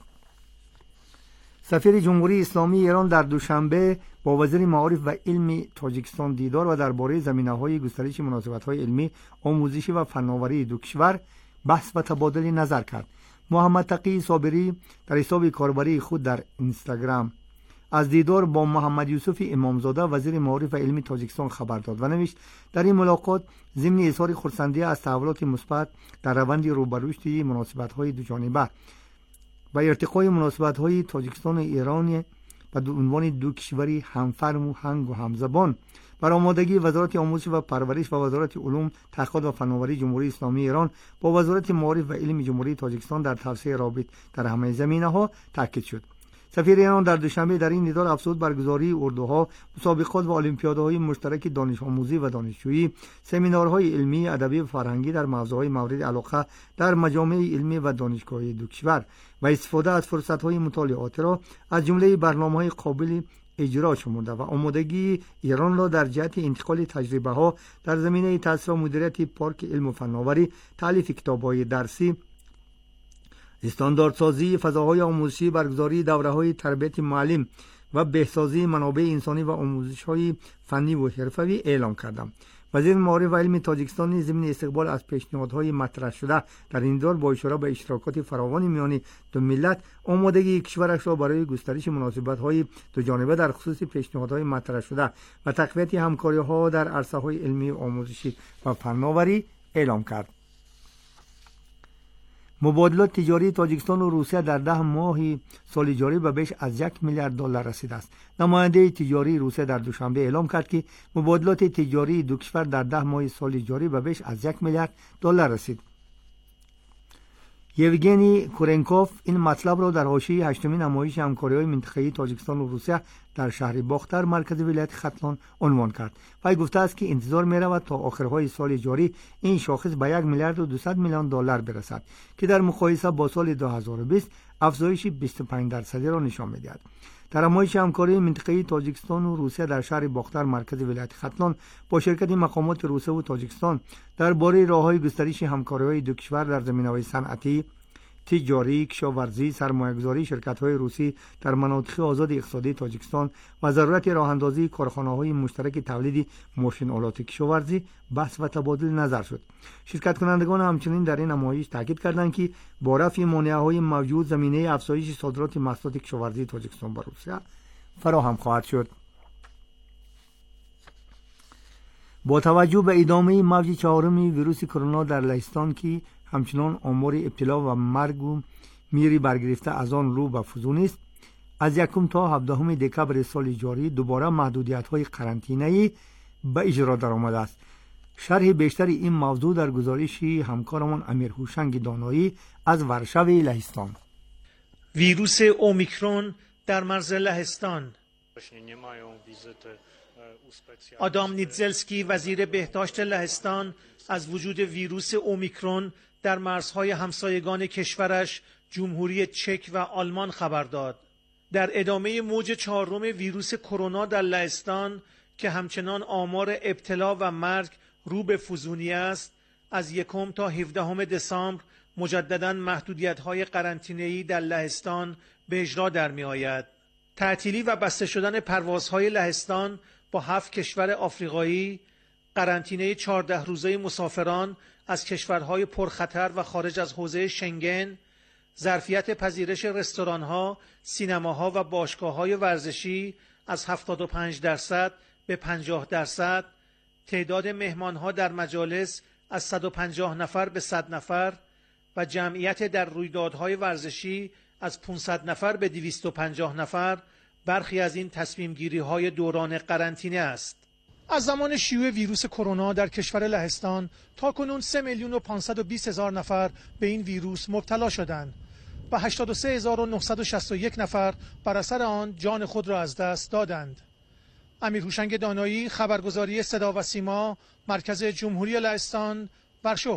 سفیر جمهوری اسلامی ایران در دوشنبه با وزیر معارف و علم تاجیکستان دیدار و درباره زمینه‌های گسترش مناسبت‌های علمی، آموزشی و فناوری دو کشور بحث و تبادل نظر کرد. محمد تقی صابری در حساب کاربری خود در اینستاگرام از دیدار با محمد یوسف امامزاده وزیر معارف و علمی تاجیکستان خبر داد و نوشت در این ملاقات ضمن اظهار خرسندی از تحولات مثبت در روند رو به رشد مناسبت‌های دوجانبه و ارتقای مناسبت‌های تاجیکستان و ایران به عنوان دو کشوری همفرم و هنگ و همزبان بر آمادگی وزارت آموزش و پرورش و وزارت علوم، تحقیقات و فناوری جمهوری اسلامی ایران با وزارت معارف و علم جمهوری تاجیکستان در توسعه رابط در همه زمینه‌ها تاکید شد. سفیر ایران در دوشنبه در این دیدار افزود برگزاری اردوها، مسابقات و المپیادهای مشترک دانش آموزی و دانشجویی، سمینارهای علمی، ادبی و فرهنگی در موضوعات مورد علاقه در مجامع علمی و دانشگاهی دو کشور و استفاده از فرصت‌های مطالعات را از جمله برنامه‌های قابل اجرا شمرده و آمادگی ایران را در جهت انتقال تجربه ها در زمینه تأسیس و مدیریت پارک علم و فناوری، تالیف کتاب‌های درسی، استانداردسازی فضاهای آموزشی، برگزاری دوره‌های تربیت معلم و بهسازی منابع انسانی و آموزش‌های فنی و حرفه‌ای اعلام کردم. وزیر معارف و علم تاجیکستان ضمن استقبال از پیشنهادهای مطرح شده در این دور با اشاره به اشتراکات فراوان میان دو ملت، آمادگی کشورش را برای گسترش مناسبت‌های دو جانبه در خصوص پیشنهادهای مطرح شده و تقویت همکاری‌ها در عرصه‌های علمی، آموزشی و فناوری اعلام کرد. مبادلات تجاری تاجیکستان و روسیه در ده ماه سال جاری به بیش از یک میلیارد دلار رسیده است. نماینده تجاری روسیه در دوشنبه اعلام کرد که مبادلات تجاری دو کشور در ده ماه سال جاری به بیش از یک میلیارد دلار رسید. یوگنی کورنکوف این مطلب را در حاشیه هشتمین نمایش همکاری‌های منطقه‌ای تاجیکستان و روسیه در شهر باختر مرکز ولایت ختلان عنوان کرد. وی گفته است که انتظار می‌رود تا آخرهای سال جاری این شاخص به یک میلیارد و دویست میلیون دلار برسد که در مقایسه با سال دو هزار و بیست افزایش بیست و پنج درصدی را نشان می‌دهد. در نمایش همکاری منطقه‌ای تاجیکستان و روسیه در شهر باختر مرکز ولایت ختلان با شرکت مقامات روسیه و تاجیکستان درباره راه‌های گسترش همکاری‌های دو کشور در زمینه‌های صنعتی، تجاری، کشاورزی، سرمایه‌گذاری شرکت‌های روسی در مناطق آزاد اقتصادی تاجیکستان و ضرورت راه اندازی کارخانه‌های مشترک تولید ماشین آلات کشاورزی بحث و تبادل نظر شد. شرکت کنندگان همچنین در این نمایش تاکید کردند که با رفع مانع‌های موجود زمینه افزایش صادرات محصولات کشاورزی تاجیکستان به روسیه فراهم خواهد شد. با توجه به ادامه موج چهارم ویروس کرونا در لهستان که همچنان آمار ابتلا و مرگ و میری برگرفته از آن رو به فزون است، از یکم تا هفدهم دکبر سال جاری دوباره محدودیت‌های قرنطینه‌ای به اجرا درآمده است. شرح بیشتر این موضوع در گزارش همکارمان امیر هوشنگ دانایی از ورشو لهستان. ویروس اومیکرون در مرز لهستان. آدام نیتزلسکی وزیر بهداشت لهستان از وجود ویروس اومیکرون در مرزهای همسایگان کشورش جمهوری چک و آلمان خبر داد. در ادامه موج چهارم ویروس کرونا در لهستان که همچنان آمار ابتلا و مرگ رو به فزونی است، از یکم تا هفدهم دسامبر مجدداً محدودیت‌های قرنطینه‌ای در لهستان به اجرا در می‌آید. تعطیلی و بسته شدن پروازهای لهستان با هفت کشور آفریقایی، قرنطینه چهارده روزه مسافران از کشورهای پرخطر و خارج از حوزه شنگن، ظرفیت پذیرش رستوران‌ها، سینماها و باشگاه‌های ورزشی از هفتاد و پنج درصد به پنجاه درصد، تعداد مهمان‌ها در مجالس از صد و پنجاه نفر به صد نفر و جمعیت در رویدادهای ورزشی از پانصد نفر به دویست و پنجاه نفر برخی از این تصمیم گیری های دوران قرنطینه است. از زمان شیوع ویروس کرونا در کشور لهستان تا کنون سه میلیون و پانصد و بیست هزار نفر به این ویروس مبتلا شدند و هشتاد و سه هزار و نهصد و شصت و یک نفر بر اثر آن جان خود را از دست دادند. امیر هوشنگ دانایی، خبرگزاری صدا و سیما، مرکز جمهوری لهستان، ورشو.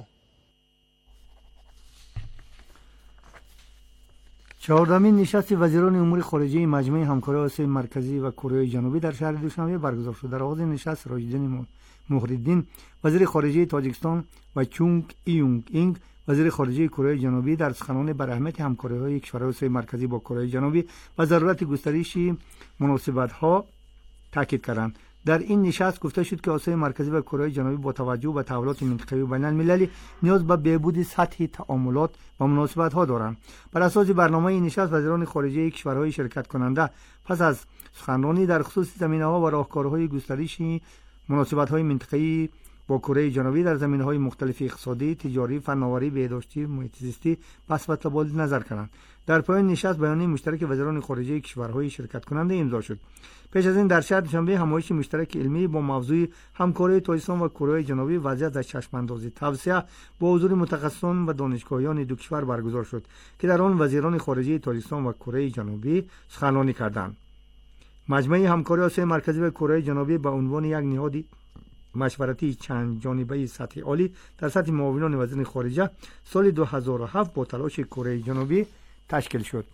چهاردهمین نشست وزیران امور خارجه مجمع همکاری آسیای مرکزی و کره جنوبی در شهر دوشنبه برگزار شد. در آغاز نشست راجدین مهرالدین وزیر خارجه تاجیکستان و چونگ ایونگ اینگ وزیر خارجه کره جنوبی در سخنان بر اهمیت همکاری‌های کشورهای آسیای مرکزی با کره جنوبی و ضرورت گسترش مناسبت‌ها تاکید کردند. در این نشست گفته شد که آسیای مرکزی و کره جنوبی با توجه به تحولات منطقه‌ای و بین‌المللی نیاز به بهبود سطح تعاملات و مناسبت‌ها دارند. بر اساس برنامه این نشست وزیران خارجه کشورهای شرکت کننده پس از سخنرانی در خصوص زمینه‌ها و راهکارهای گسترش مناسبت‌های منطقه‌ای با کره جنوبی در زمینه‌های مختلف اقتصادی، تجاری، فناوری، بهداشتی، محیط زیستی بحث و تبادل نظر کردند. در پایان نشست بیانیه مشترک وزیران خارجه کشورهای شرکت کننده امضا شد. پیش از این در شهر دوشنبه همایش مشترک علمی با موضوع همکاری تاجیکستان و کره جنوبی وضعیت از چشم‌اندازی توسعه با حضور متخصصان و دانشگاهیان دو کشور برگزار شد که در آن وزیران خارجه تاجیکستان و کره جنوبی سخنرانی کردند. مجمع همکاری آسیای مرکزی و کره جنوبی به عنوان یک نهاد مشورتی چند جانبه سطح عالی در سطح معاونان وزیر خارجه سال دو هزار و هفت با تلاش کره جنوبی تشکیل شد.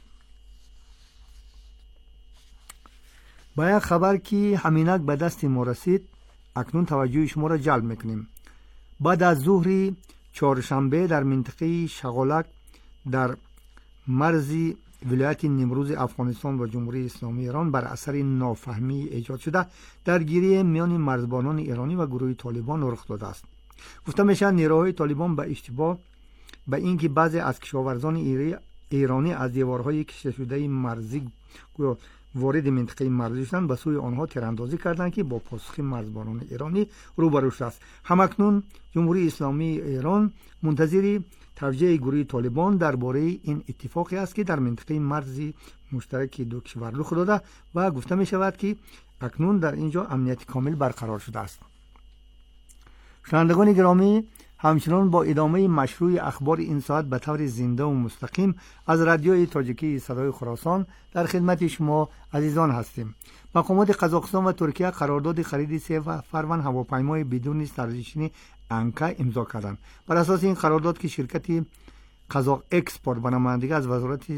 با یک خبر که همینک به دست ما رسید اکنون توجه شما را جلب میکنیم. بعد از ظهر چهارشنبه در منطقه شغالک در مرز ولایت نیمروز افغانستان و جمهوری اسلامی ایران بر اثر نافهمی ایجاد شده درگیری میان مرزبانان ایرانی و گروه طالبان رخ داده است. گفته میشه نیروهای طالبان به اشتباه به اینکه بعضی از کشاورزان ایرانی از دیوارهای کشیده شده مرزی وارد منطقه مرزی شدند به سوی آنها تیراندازی کردند که با پاسخ مرزبانان ایرانی روبرو شده است. همکنون جمهوری اسلامی ایران منتظر توجیه گروه طالبان درباره این اتفاقی است که در منطقه مرزی مشترک دو کشور رخ داده و گفته می شود که اکنون در اینجا امنیت کامل برقرار شده است. شنوندگان گرامی، همچنان با ادامه مشروع اخبار این ساعت به طور زنده و مستقیم از رادیوی تاجیکی صدای خراسان در خدمت شما عزیزان هستیم. مقامات قزاقستان و ترکیه قرارداد خرید سه فروند هواپیمای بدون سرنشین انکا امضا کردند. بر اساس این قرارداد که شرکت قزاق اکسپورت به نمایندگی از وزارت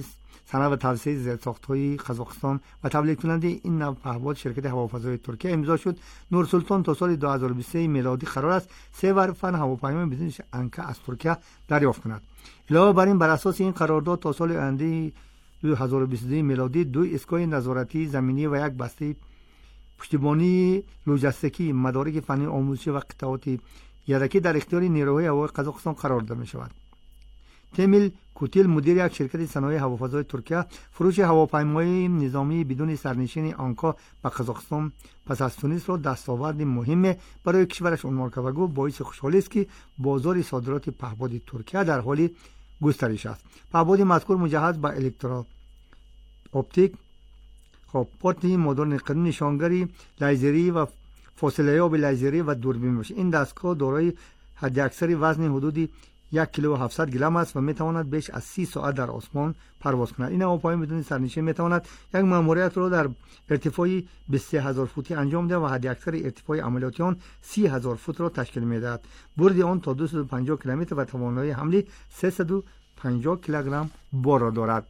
صنعت و توسعه زیرساخت‌های قزاقستان و تبلیغ کننده این نوع پهپاد شرکت هوافضای ترکیه امضا شد. نورسلطان تا سال دو هزار و بیست و سه میلادی قرار است سه ورفن هواپیمای بیزینس انکا از ترکیه دریافت کند. علاوه بر این بر اساس این قرارداد تا سال آینده دو هزار و بیست و دو میلادی دو ایستگاه نظارتی زمینی و یک بسته پشتیبانی لوجستیکی، مدارک فنی آموزشی و قطعات یدکی در اختیار نیروهای هوایی قزاقستان قرار داده می شود. تمیل کوتیل مدیر یک شرکت صنایع هوافضای ترکیه فروش هواپیمای نظامی بدون سرنشین آنکا به قزاقستان پس از تونس را دستاورد مهم برای کشورش عنوان کرد و گفت باعث خوشحالی است که بازار صادرات پهپاد ترکیه در حال گسترش است. پهپاد مذکور مجهز به الکترو اپتیک، خب پورت مدرن قدیم، نشانگری لیزری و فاصله یاب لیزری و دوربین باشه. این دستگاه دارای حداکثر وزن حدود یک کیلو و هفتصد گرم است و میتواند بیش از سی ساعت در آسمان پرواز کند. این هواپیما بدون سرنشین میتواند یک ماموریت را در ارتفاع بیست و سه هزار فوتی انجام دهد و حداکثر ارتفاع عملیاتی آن سی هزار فوت را تشکیل میدهد. برد آن تا دویست و پنجاه کیلومتر و توانایی حمل سیصد و پنجاه کیلوگرم بار را دارد.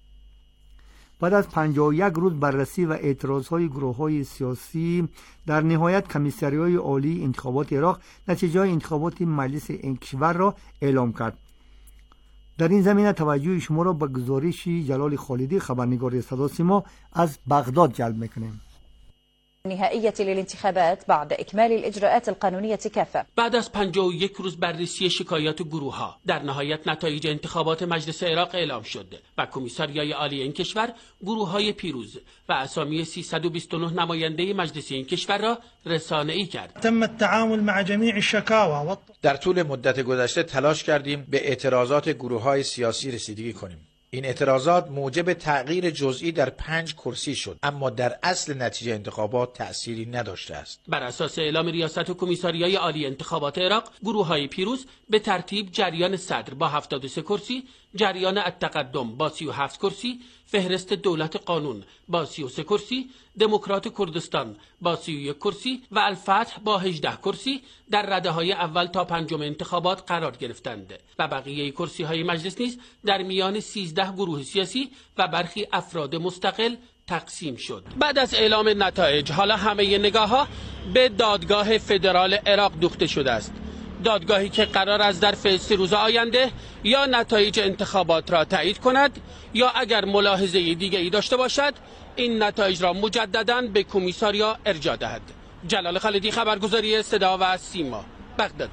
بعد از پنجاه و یک روز بررسی و اعتراضهای گروه‌های سیاسی، در نهایت کمیسریای عالی انتخابات عراق نتیجه انتخابات مجلس این کشور را اعلام کرد. در این زمینه توجه شما را به گزارش جلال خالدی خبرنگار صدا سیما از بغداد جلب می‌کنیم. نهائية للانتخابات بعد إكمال الإجراءات القانونية كافة. بعد از پنجاه و یک روز بررسی شکایات گروه ها، در نهایت نتایج انتخابات مجلس عراق اعلام شد و کمیسریای عالی این کشور گروه های پیروز و اسامی سیصد و بیست و نه نماینده مجلس این کشور را رسانه‌ای کرد. تم التعامل مع جميع الشكاوى. در طول مدت گذشته تلاش کردیم به اعتراضات گروه های سیاسی رسیدگی کنیم. این اعتراضات موجب تغییر جزئی در پنج کرسی شد، اما در اصل نتیجه انتخابات تأثیری نداشته است. بر اساس اعلام ریاست کمیسریای عالی انتخابات عراق، گروه‌های پیروز به ترتیب جریان صدر با هفتاد و سه کرسی، جریان التقدم با سی و هفت کرسی، فهرست دولت قانون با سی و سه کرسی، دموکرات کردستان با سی و یک کرسی و الفتح با هجده کرسی در رده‌های اول تا پنجم انتخابات قرار گرفتند و بقیه کرسی‌های مجلس نیز در میان سیزده گروه سیاسی و برخی افراد مستقل تقسیم شد. بعد از اعلام نتایج حالا همه نگاه‌ها به دادگاه فدرال عراق دوخته شده است. دادگاهی که قرار است در سه روز آینده یا نتایج انتخابات را تایید کند یا اگر ملاحظه دیگری داشته باشد این نتایج را مجددا به کمیساریا ارجاع دهد. جلال خالدی، خبرگزاری صدا و سیما، بغداد.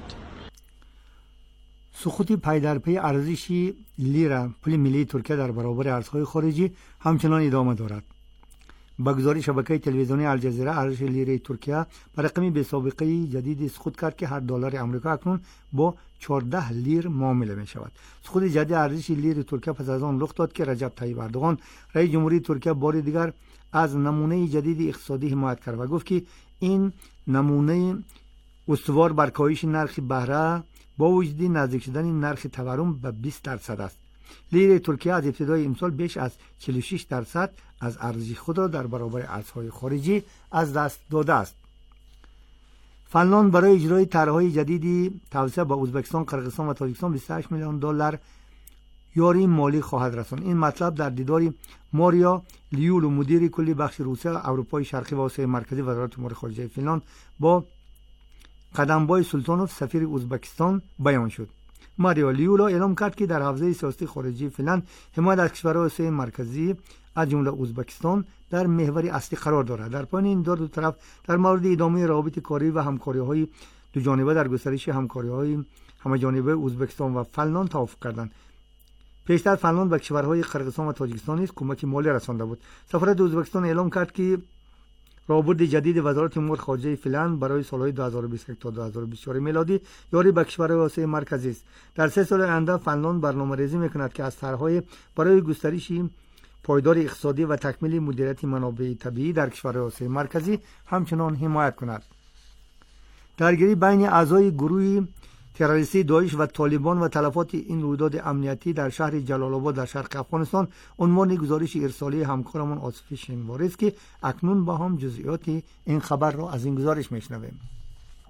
سقوط پی در پی ارزش لیره پول ملی ترکیه در برابر ارزهای خارجی همچنان ادامه دارد. با گزارش شبکه تلویزیونی الجزیره، ارزش لیره ترکیه به رقمی بی سابقه جدید سقوط کرد که هر دلار آمریکا اکنون با چهارده لیر معامله می شود. سقوط جدید ارزش لیر ترکیه پس از آن رخ داد که رجب طیب اردوغان رئیس جمهوری ترکیه بار دیگر از نمونه جدید اقتصادی حمایت کرد و گفت که این نمونه استوار بر کاهش نرخ بهره با وجود نزدیک شدن نرخ تورم به بیست درصد است. لیره ترکیه از ابتدای امسال بیش از چهل و شش درصد از ارزش خود را در برابر ارزهای خارجی از دست داده است. فنلاند برای اجرای طرح‌های جدیدی توسعه به ازبکستان، قرقیزستان و تاجیکستان بیست و هشت میلیون دلار یاری مالی خواهد رساند. این مطلب در دیداری ماریا لیولو، مدیر کلی بخش روسیه اروپای شرقی و آسیای مرکزی وزارت امور خارجه فنلاند، با قدمبای سلطانوف سفیر ازبکستان بیان شد. ماریا لیولو اعلام کرد که در حوزه سیاسی خارجی فنلاند حمایت از کشورهای آسیای مرکزی از جمله ازبکستان در محور اصلی قرار دارد. در پایان این دو طرف در مورد ادامه روابط کاری و همکاری‌های دو جانبه در گسترش همکاری‌های همه‌جانبه ازبکستان و فنلاند توافق کردند. پیشتر فنلاند به کشورهای قرقیزستان و تاجیکستان نیز کمک مالی رسانده بود. سفارت ازبکستان اعلام کرد که راهبرد جدید وزارت امور خارجه فنلاند برای سالهای دو هزار و بیست و یک تا دو هزار و بیست و چهار میلادی یاری به کشورهای آسیای مرکزی است. در سه سال آینده فنلاند برنامه‌ریزی می‌کند که از طرح‌های برای گسترش پایدار اقتصادی و تکمیل مدیریت منابع طبیعی در کشورهای آسیای مرکزی همچنان حمایت کند. درگیری بین اعضای گروه تروریستی داعش و طالبان و تلفات این رویداد امنیتی در شهر جلال آباد در شرق افغانستان عنوان گزارش ارسالی همکارمان آصف شنواری است که اکنون با هم جزئیات این خبر را از این گزارش میشنویم.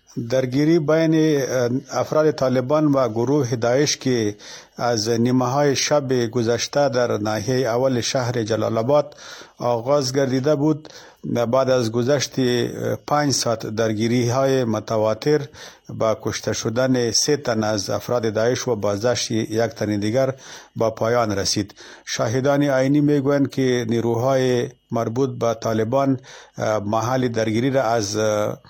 درگیری بین افراد طالبان و گروه داعش که از نیمه های شب گذشته در ناحیه اول شهر جلال آباد آغاز گردیده بود. بعد از گذشت پنج ساعت درگیری های متواتر با کشته شدن سه تن از افراد داعش و بازداشت یک تن دیگر با پایان رسید. شاهدان عینی میگویند که نیروهای مربوط به طالبان محل درگیری را از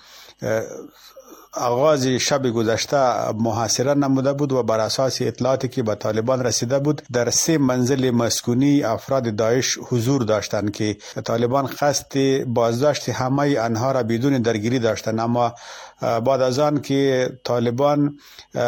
آغاز شب گذشته محاصره نموده بود و بر اساس اطلاعاتی که به طالبان رسیده بود در سه منزل مسکونی افراد داعش حضور داشتند که طالبان قصد بازداشت همه آنها را بدون درگیری داشتند، اما بعد از آن که طالبان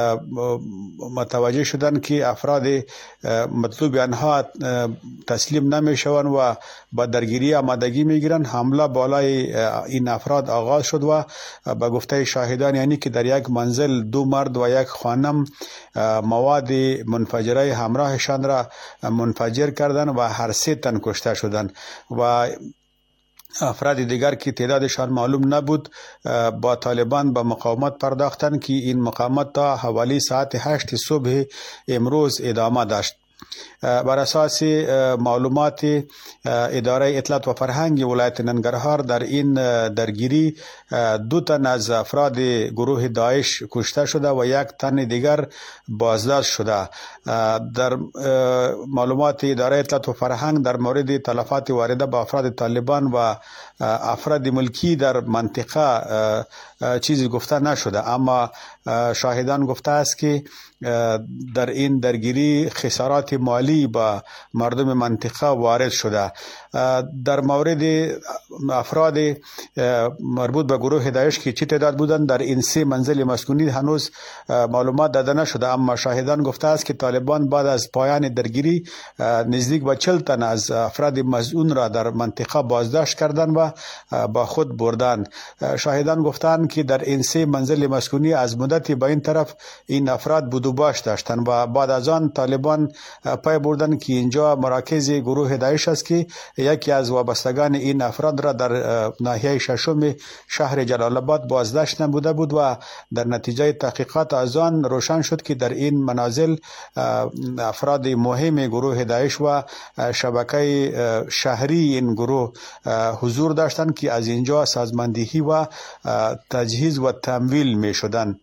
متوجه شدند که افراد مطلوب آنها تسلیم نمیشوند و با درگیری آمادگی میگیرند، حمله بالای این افراد آغاز شد و به گفته شاهدان یعنی که در یک منزل دو مرد و یک خانم مواد منفجره همراهشان را منفجر کردند و هر سه تن کشته شدند و افراد دیگر که تعدادشان معلوم نبود با طالبان به مقاومت پرداختند که این مقاومت تا حوالی ساعت هشت صبح امروز ادامه داشت. بر اساس معلومات اداره اطلاعات و فرهنگ ولایت ننگرهار در این درگیری دو تن از افراد گروه داعش کشته شده و یک تن دیگر بازداشت شده. در معلومات اداره اطلاعات و فرهنگ در مورد تلفات وارده به افراد طالبان و افراد ملکی در منطقه چیزی گفته نشده، اما شاهدان گفته است که در این درگیری خسارات مالی با مردم منطقه وارد شده. در مورد افراد مربوط به گروه داعش که چی تعداد بودند در این سه منزل مسکونی هنوز معلومات داده نشده، اما شاهدان گفته است که طالبان بعد از پایان درگیری نزدیک به چهل تن از افراد مسئول را در منطقه بازداشت کردند و با خود بردند. شاهدان گفتند که در این سه منزل مسکونی از مدتی به این طرف این افراد بود و باش داشتند و بعد از آن طالبان پای بردند که اینجا مراکز گروه داعش است که یکی از وابستگان این افراد را در ناحیه ششم شهر جلال آباد بازداشت نموده بود و در نتیجه تحقیقات از آن روشن شد که در این منازل افراد مهم گروه داعش و شبکه شهری این گروه حضور داشتند که از اینجا سازماندهی و تجهیز و تمویل می شدند.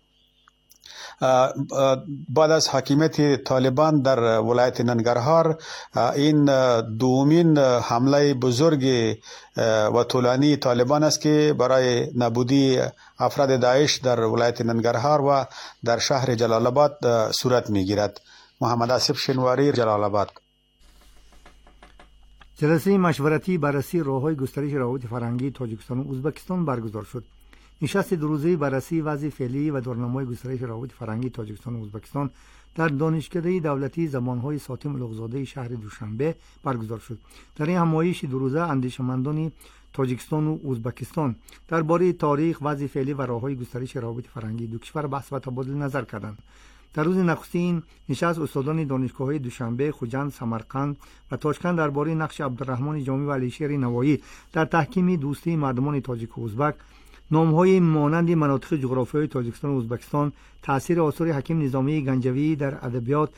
بعد از حاکمیت طالبان در ولایت ننگرهار این دومین حمله بزرگ و طولانی طالبان است که برای نابودی افراد داعش در ولایت ننگرهار و در شهر جلال آباد صورت میگیرد. محمد آصف شنواری، جلال آباد. جلسه مشورتی بررسی راه‌های گسترش روابط فرهنگی تاجیکستان و ازبکستان برگزار شد. نشست دو روزه بررسی وضع فعلی و دورنمای گسترش روابط فرهنگی تاجیکستان و ازبکستان در دانشکده دولتی زمانهای ساتم الغزاده شهر دوشنبه برگزار شد. در این همایش دو روزه اندیشمندان تاجیکستان و ازبکستان درباره تاریخ، وضع فعلی و راه‌های گسترش روابط فرهنگی دو کشور بحث و تبادل نظر کردند. در روز نخستین نشست استادان دانشگاه‌های دوشنبه، خوجند، سمرقند و تاشکند درباره نقش عبدالرحمن جامی و علیشیر نوایی در تحکیم دوستی مردمان تاجیک و ازبک، نام‌های مانند مناطق جغرافیایی تاجیکستان و ازبکستان، تأثیر آثار حکیم نظامی گنجوی در ادبیات